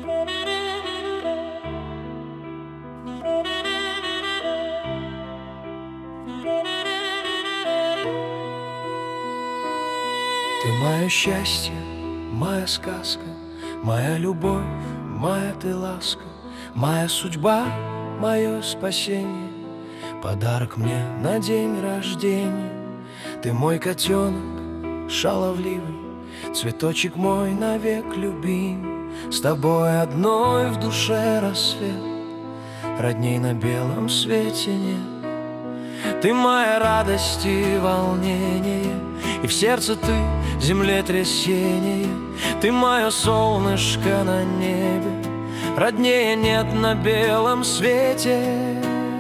Ты мое счастье, моя сказка, моя любовь, моя ты ласка, моя судьба, мое спасение, подарок мне на день рождения. Ты мой котенок шаловливый, цветочек мой навек любим. С тобой одной в душе рассвет, родней на белом свете нет. Ты моя радость и волнение, и в сердце ты землетрясение. Ты мое солнышко на небе, роднее нет на белом свете.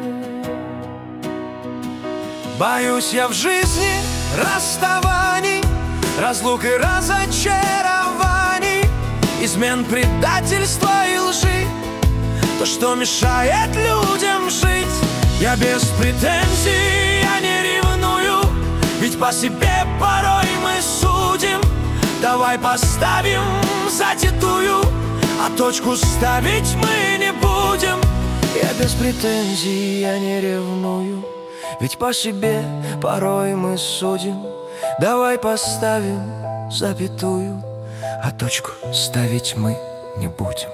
Боюсь я в жизни расставаний, разлук и разочарований, измен, предательства и лжи, то, что мешает людям жить. Я без претензий, я не ревную, ведь по себе порой мы судим. Давай поставим затятую, а точку ставить мы не будем. Я без претензий, я не ревную, ведь по себе порой мы судим. Давай поставим запятую, а точку ставить мы не будем.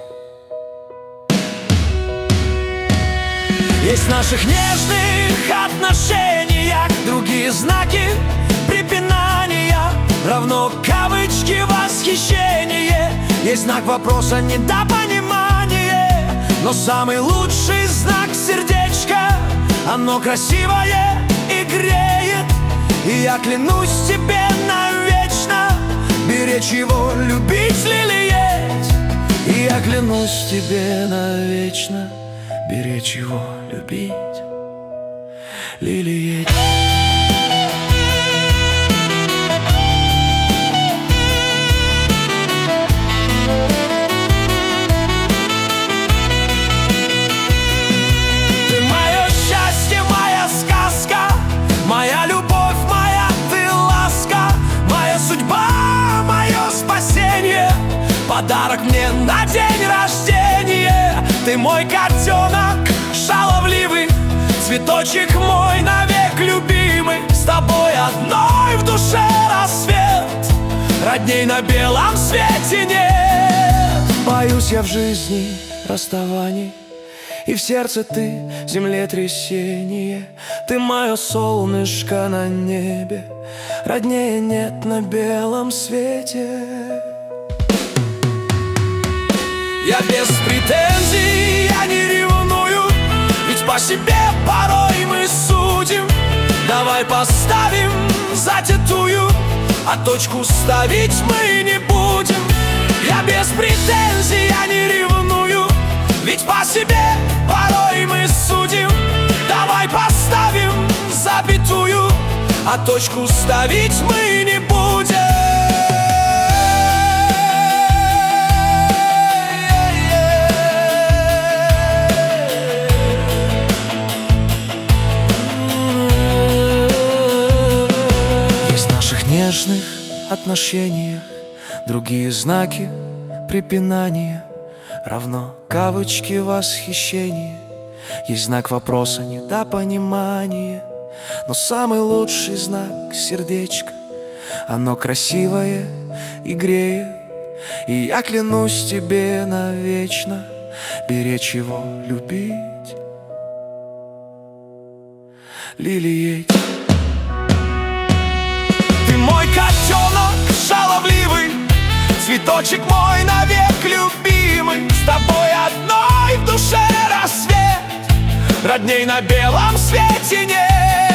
Есть в наших нежных отношениях другие знаки препинания, равно кавычки восхищения. Есть знак вопроса недопонимания, но самый лучший знак сердечко. Оно красивое и греет, и я клянусь тебе навечно беречь его, любить, лелеять. И я клянусь тебе навечно беречь его, любить, лелеять. Ты мое счастье, моя сказка, моя любовь, моя ты ласка, моя судьба, мое спасение, подарок мне на день рождения. Ты мой котенок шаловливый, цветочек мой навек любимый. С тобой одной в душе рассвет, родней на белом свете нет. Боюсь я в жизни расставаний, и в сердце ты землетрясение. Ты мое солнышко на небе, роднее нет на белом свете. Я без претензий, я не ревную, ведь по себе порой мы судим. Давай поставим затятую, а точку ставить мы не будем. Я без претензий, я не ревную, ведь по себе порой мы судим. Давай поставим запятую, а точку ставить мы не будем. Нежных отношениях другие знаки препинания, равно кавычки восхищения. Есть знак вопроса недопонимания, но самый лучший знак сердечко. Оно красивое и греет, и я клянусь тебе навечно беречь его, любить, лелеять. Ты мой котенок шаловливый, цветочек мой навек любимый. С тобой одной в душе рассвет, родней на белом свете нет.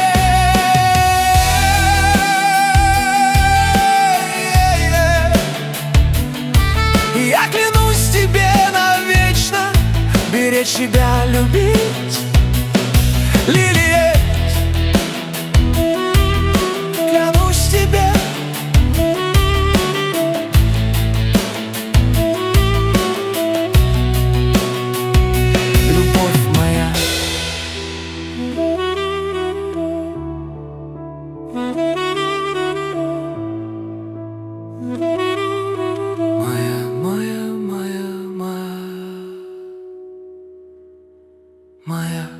И я клянусь тебе навечно беречь тебя, любить, лелеять. Моя моя.